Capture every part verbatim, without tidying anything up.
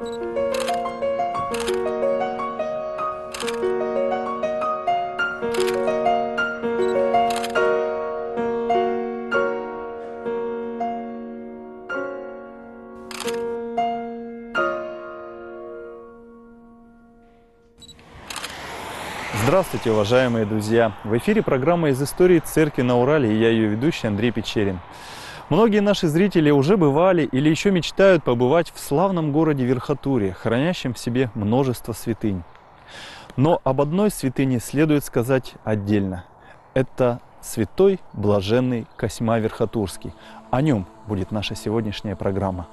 Здравствуйте, уважаемые друзья! В эфире программа «Из истории церкви на Урале» и я ее ведущий Андрей Печерин. Многие наши зрители уже бывали или еще мечтают побывать в славном городе Верхотурье, хранящем в себе множество святынь. Но об одной святыне следует сказать отдельно. Это святой блаженный Косьма Верхотурский. О нем будет наша сегодняшняя программа.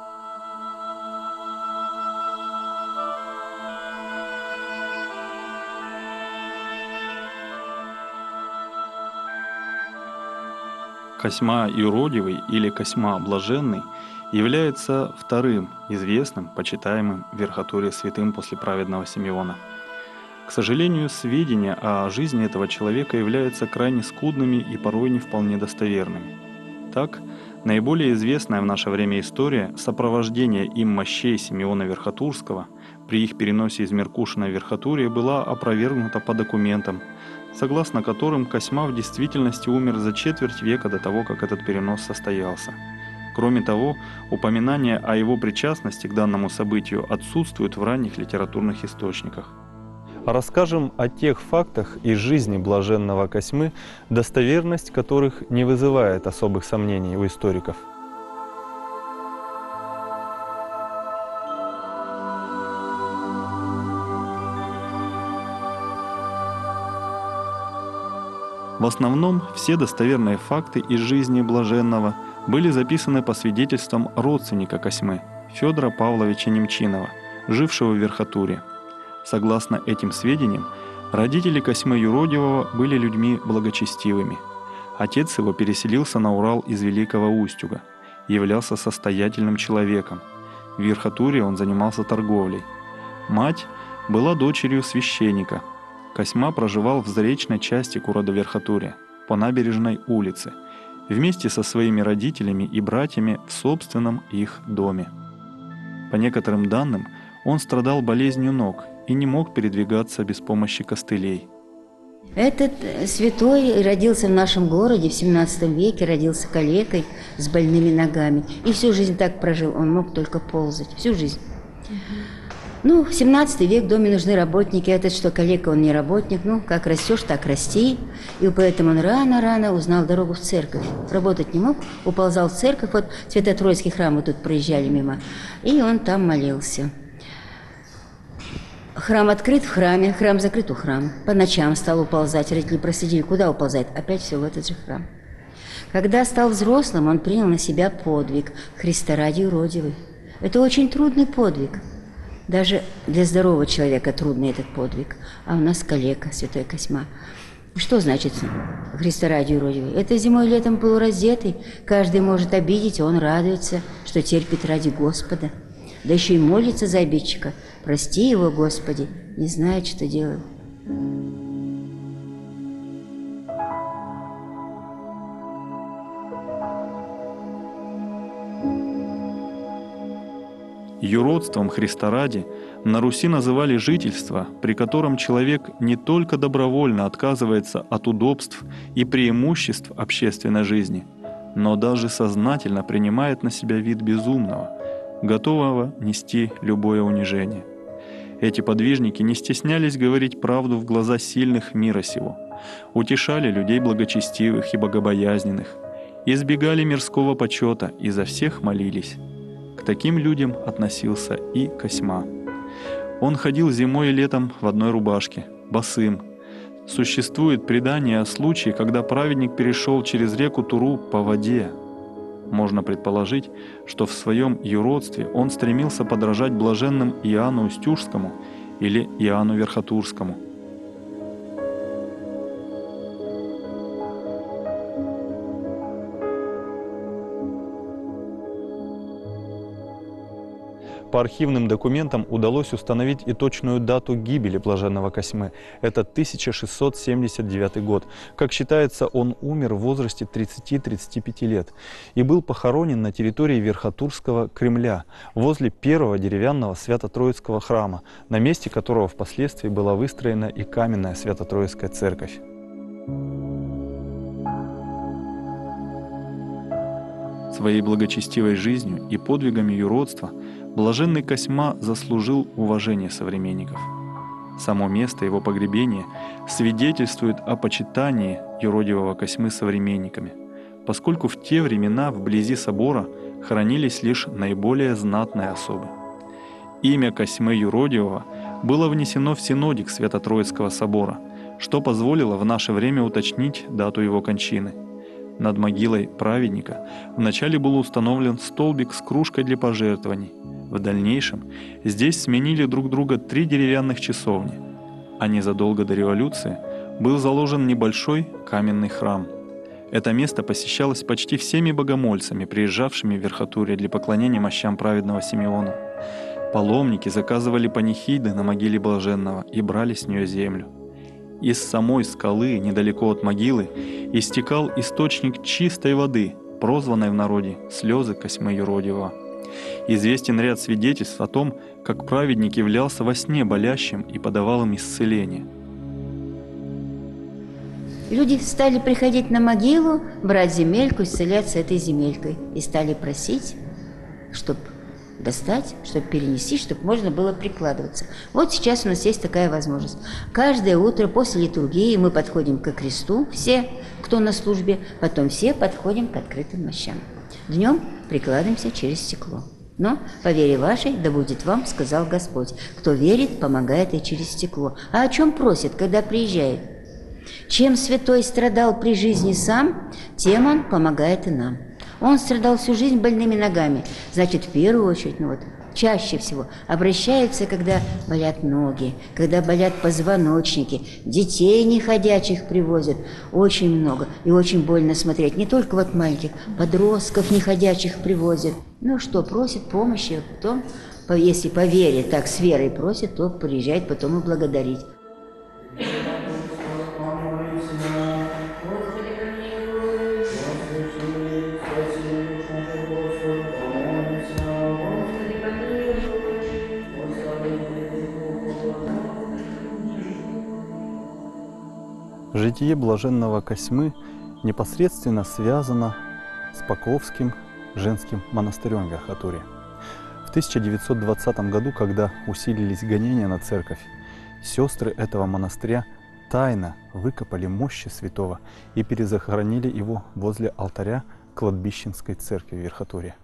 Косьма Юродивый или Косьма Блаженный является вторым известным, почитаемым в Верхотурье святым после праведного Симеона. К сожалению, сведения о жизни этого человека являются крайне скудными и порой не вполне достоверными. Так, наиболее известная в наше время история сопровождения им мощей Симеона Верхотурского при их переносе из Меркушина в Верхотурье была опровергнута по документам, согласно которым Косьма в действительности умер за четверть века до того, как этот перенос состоялся. Кроме того, упоминания о его причастности к данному событию отсутствуют в ранних литературных источниках. Расскажем о тех фактах из жизни блаженного Косьмы, достоверность которых не вызывает особых сомнений у историков. В основном все достоверные факты из жизни блаженного были записаны по свидетельствам родственника Косьмы, Федора Павловича Немчинова, жившего в Верхотурье. Согласно этим сведениям, родители Косьмы Юродивого были людьми благочестивыми. Отец его переселился на Урал из Великого Устюга, являлся состоятельным человеком. В Верхотурье он занимался торговлей. Мать была дочерью священника. Косьма проживал в заречной части города Верхотурья, по набережной улице, вместе со своими родителями и братьями в собственном их доме. По некоторым данным, он страдал болезнью ног и не мог передвигаться без помощи костылей. Этот святой родился в нашем городе в семнадцатом веке, родился калекой с больными ногами. И всю жизнь так прожил, он мог только ползать, всю жизнь. Ну, семнадцатый век, в доме нужны работники. Этот, что калека, он не работник. Ну, как растешь, так расти. И поэтому он рано-рано узнал дорогу в церковь. Работать не мог, уползал в церковь. Вот Свято-Троицкий храм, мы тут проезжали мимо. И он там молился. Храм открыт в храме, храм закрыт у храма. По ночам стал уползать. Родители проследили, куда уползает? Опять все в этот же храм. Когда стал взрослым, он принял на себя подвиг Христа ради Юродивый. Это очень трудный подвиг. Даже для здорового человека трудный этот подвиг. А у нас калека, святой Косьма. Что значит Христа ради Юродивый? Это зимой и летом полураздетый. Каждый может обидеть, а он радуется, что терпит ради Господа. Да еще и молится за обидчика. Прости его, Господи, не знает, что делает. Юродством Христа ради на Руси называли жительство, при котором человек не только добровольно отказывается от удобств и преимуществ общественной жизни, но даже сознательно принимает на себя вид безумного, готового нести любое унижение. Эти подвижники не стеснялись говорить правду в глаза сильных мира сего, утешали людей благочестивых и богобоязненных, избегали мирского почета и за всех молились. К таким людям относился и Косьма. Он ходил зимой и летом в одной рубашке, босым. Существует предание о случае, когда праведник перешел через реку Туру по воде. Можно предположить, что в своем юродстве он стремился подражать блаженным Иоанну Устюжскому или Иоанну Верхотурскому. По архивным документам удалось установить и точную дату гибели блаженного Косьмы. Это тысяча шестьсот семьдесят девятый год. Как считается, он умер в возрасте тридцати-тридцати пяти лет и был похоронен на территории Верхотурского Кремля, возле первого деревянного Свято-Троицкого храма, на месте которого впоследствии была выстроена и каменная Свято-Троицкая церковь. Своей благочестивой жизнью и подвигами юродства блаженный Косьма заслужил уважение современников. Само место его погребения свидетельствует о почитании юродивого Косьмы современниками, поскольку в те времена вблизи собора хоронились лишь наиболее знатные особы. Имя Косьмы Юродивого было внесено в синодик Свято-Троицкого собора, что позволило в наше время уточнить дату его кончины. Над могилой праведника вначале был установлен столбик с кружкой для пожертвований. В дальнейшем здесь сменили друг друга три деревянных часовни, а незадолго до революции был заложен небольшой каменный храм. Это место посещалось почти всеми богомольцами, приезжавшими в Верхотурье для поклонения мощам праведного Симеона. Паломники заказывали панихиды на могиле блаженного и брали с нее землю. Из самой скалы, недалеко от могилы, истекал источник чистой воды, прозванной в народе «слезы Косьмы Юродивого». Известен ряд свидетельств о том, как праведник являлся во сне болящим и подавал им исцеление. Люди стали приходить на могилу, брать земельку, исцеляться этой земелькой. И стали просить, чтобы достать, чтобы перенести, чтобы можно было прикладываться. Вот сейчас у нас есть такая возможность. Каждое утро после литургии мы подходим ко кресту, все, кто на службе, потом все подходим к открытым мощам. Днем прикладываемся через стекло. Но, по вере вашей, да будет вам, сказал Господь. Кто верит, помогает и через стекло. А о чем просит, когда приезжает? Чем святой страдал при жизни сам, тем он помогает и нам. Он страдал всю жизнь больными ногами. Значит, в первую очередь, ну вот, чаще всего обращается, когда болят ноги, когда болят позвоночники, детей неходячих привозят очень много. И очень больно смотреть. Не только вот маленьких, подростков неходячих привозят. Ну что, просит помощи, потом, если по вере, так с верой просит, то приезжает потом и благодарить. Житие блаженного Косьмы непосредственно связано с Покровским женским монастырем в Верхотурье. В тысяча девятьсот двадцатом году, когда усилились гонения на церковь, сестры этого монастыря тайно выкопали мощи святого и перезахоронили его возле алтаря кладбищенской церкви в Верхотурье.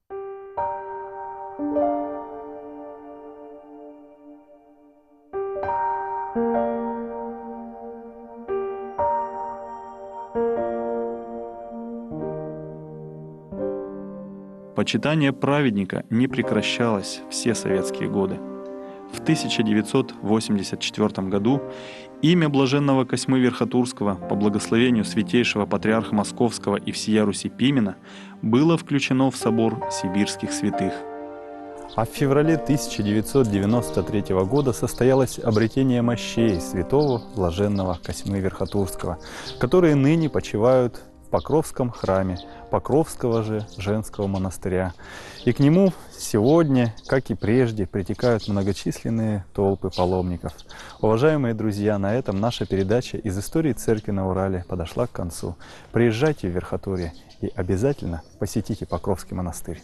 Почитание праведника не прекращалось все советские годы. В тысяча девятьсот восемьдесят четвёртом году имя блаженного Косьмы Верхотурского по благословению святейшего патриарха Московского и всея Руси Пимена было включено в собор сибирских святых. А в феврале тысяча девятьсот девяносто третьего года состоялось обретение мощей святого блаженного Косьмы Верхотурского, которые ныне почивают в Покровском храме Покровского же женского монастыря. И к нему сегодня, как и прежде, притекают многочисленные толпы паломников. Уважаемые друзья, на этом наша передача из истории церкви на Урале подошла к концу. Приезжайте в Верхотурье и обязательно посетите Покровский монастырь.